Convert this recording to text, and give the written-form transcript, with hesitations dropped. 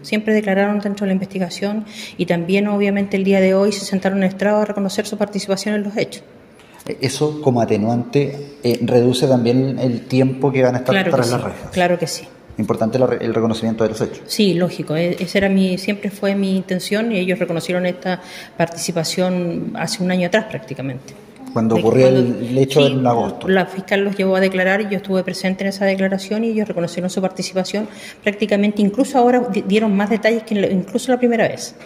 siempre declararon dentro de la investigación y también obviamente el día de hoy se sentaron en estrado a reconocer su participación en los hechos. ¿Eso como atenuante reduce también el tiempo que van a estar tras las rejas? Claro que sí. Importante el reconocimiento de los hechos. Sí, lógico. Esa era siempre fue mi intención y ellos reconocieron esta participación hace un año atrás prácticamente. Cuando ocurrió el hecho sí, en agosto. La fiscal los llevó a declarar y yo estuve presente en esa declaración y ellos reconocieron su participación prácticamente, incluso ahora dieron más detalles que incluso la primera vez.